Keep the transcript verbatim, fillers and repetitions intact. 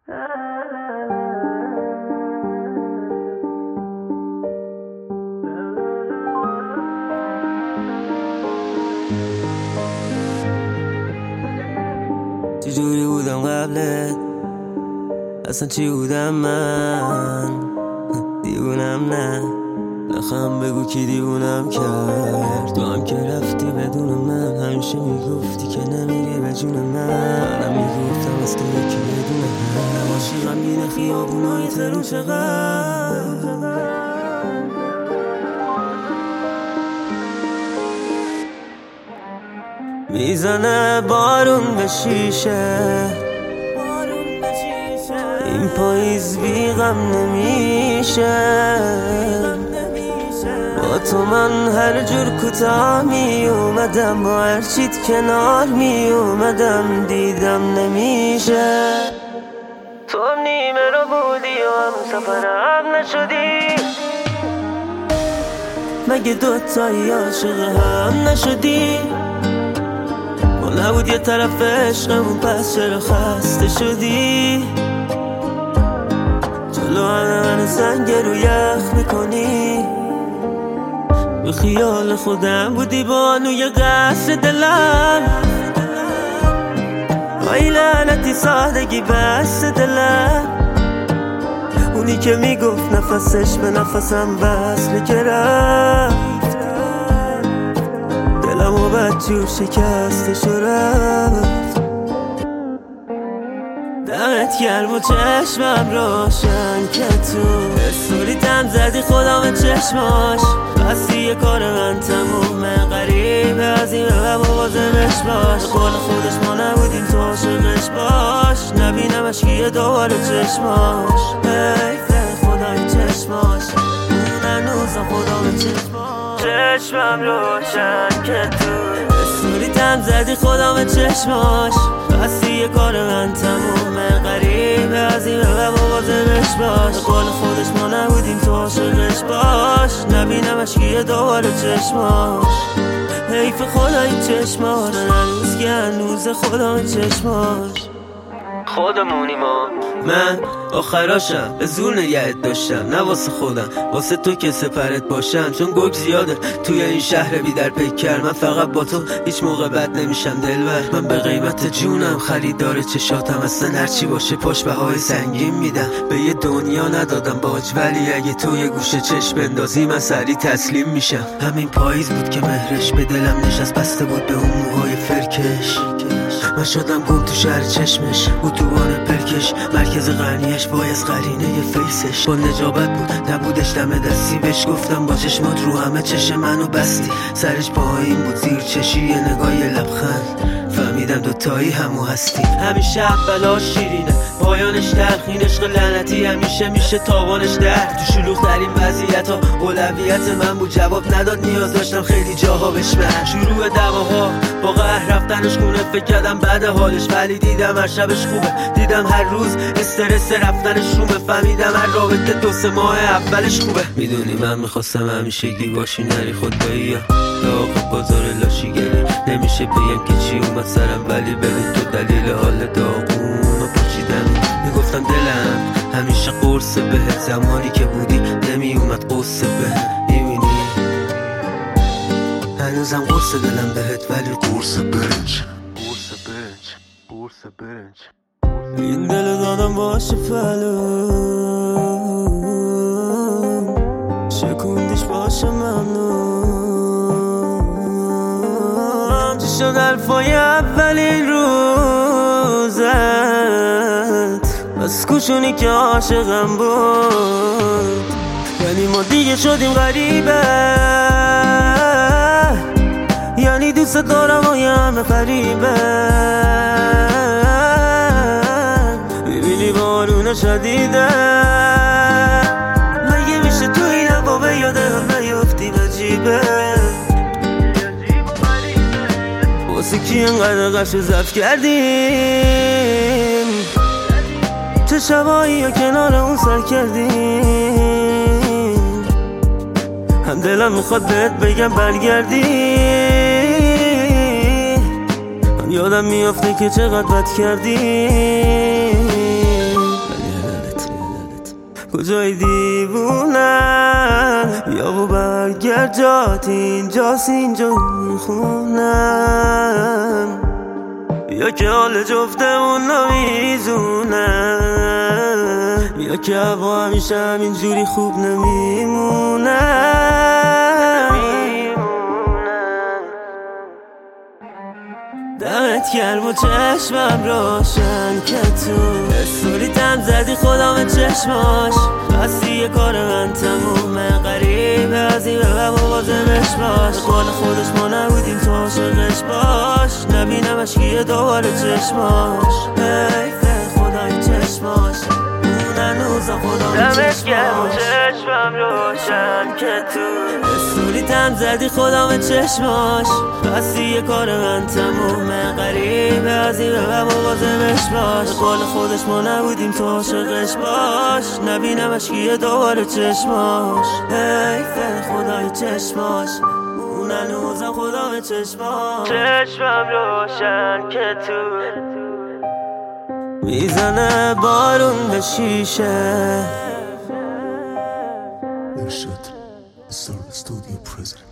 چجوری بودم قبلت؟ اصلا چی بودم من؟ دیوونم نه نخم بگو کی دیوونم کرد. تو هم که رفتی بدون من، همیشه میگفتی که نمیری به جون من. منم میگفتم از تو یکی بدون هم. عاشق غمگین خیابونای تهرون چقدر میزنه بارون به شیشه، این پاییز بی غم نمیشه. با تو من هر جور کوتاه می اومدم، با هر چیت کنار می اومدم، دیدم نمیشه. تو هم نیمه رو بودی و هم سفرم نشدی، مگه دوتایی عاشق هم نشدی؟ ما نبود یه طرف عشقمون، پس چرا خسته شدی؟ جلو همه من زنگ رو یخ میکنی. به خیال خودم بودی بانوی قصر دلم، آی لعنتی سادگی بس دلم. اونی که میگفت نفسش به نفسم وصله که رفت، دلم و بدجور شکستش و رفت. دمت گرم و چشمم روشن که تو استوری تم زدی خدا به چشماش. بستی یه کار من تمومه، غریبه از این به بازمش باش. قول خودش ما نبودیم تو عاشقش باش، نبینمش که یه دوباره چشماش. حیفه خدای چشماش، اون هنوزم خدا به چشماش. چشمم روشن که تو استوری تم زدی خدا به چشماش. بستی یه کار من تمومه، غریبه از این به بازمش باش. قول خودش ما نبودیم تو عاشقش باش، نبینمش که یه دوباره چشماش. حیف خدای چشماش، هنوز که هنوز خدا به چشماش. خودمونی ما، من آخراشم به زور نگهت داشتم، نه واسه خودم، واسه تو که سپرت باشم. چون گرگ زیاده توی این شهر بی در پیکر، من فقط با تو هیچ موقع بد نمیشم دلبر. من به قیمت جونم خریدار چشاتم، اصلا هرچی باشه پشت بهای سنگین میدم. به یه دنیا ندادم باج، ولی اگه تو یه گوشه چشم بندازی من سریع تسلیم میشم. همین پاییز بود که مهرش به دلم نشست، بسته بود به اون موهای فرکش. من شدم گم تو شهر چشمش، اتوبان پرکش، مرکز غنیش بایز قرینه ی فیسش. با نجابت بود نبودش دم دستی، بهش گفتم با چشمات رو همه چشم منو بستی. سرش پایین بود زیر چشی، یه نگاه یه لبخند، فهمیدم دوتایی همو هستی. همیشه اولاش شیرینه پایانش تلخین، عشق لعنتی همیشه میشه تاوانش در. تو شلوغ ترین وضعیت ها اولویت من بود، جواب نداد نیاز داشتم خیلی جاها بشمن. شروع دعواها با قهر رفتنش خونه، فکر کردم بعد حالش، ولی دیدم هر شبش خوبه. دیدم هر روز استرس رفتنش رومه، فهمیدم هر رابطه دو سه ماه اولش خوبه. میدونی من میخواستم همیشگی باشی، نری خدایی ها داغ بازار لاشیگری. نمیشه بگم که چی اومد سرم، ولی ببین تو دلیل حال داغون و پاچیدم. میگفتم دلم همیشه قرصه بهت، زمانی که بودی نمیومد قصه بهت. میبینی هنوزم قرص دلم بهت، ولی قرص برنج قرص برنج قرص برنج. این دل دادم باشه فلون، شکوندیش باشه ممنون. چی شد حرفای اولین روزت، بس کوشونی که عاشقم بود. یعنی ما دیگه شدیم غریبه، یعنی دوست دارم و یه همه غریبه. میبینی بارون شدیده، مگه میشه تو این هوا به یاد هم نیفتیم؟ عجیبه واسه کی انقدر قشو زف کردیم، چه شبایی ها کنار اون سر کردیم. هم دلم میخواد بهت بگم برگردی، هم یادم میافته که چقدر بد کردیم. کجای دیوونم یا و برگرد جات اینجاست اینجا میخونم یا که حال جفتمون نمیزونم یا که هوا همیشه همینجوری خوب نمیمونم دمت گرم و چشمم روشن که تو استوریتم زدی خودم چشماش بستی یه کار من تمومه غریبه از این به بازمش باش قول خودش ما نبودیم تو عاشقش باش نبینمش که دوباره چشماش حیفه خدای چشماش اون هنوزا خدا دمت گرم و چشمم روشن که تو استوریتم زدی خودم چشماش بستی یه کار من تمومه غریبه از این به بازمش باش قول خودش ما نبودیم تو عاشقش باش نبینمش که دوباره چشماش حیفه خدای چشماش اون هنوزم خدا چشماش چشمم روشن که تو میزنه بارون به شیشه ارشاد استودیو پرزیدنت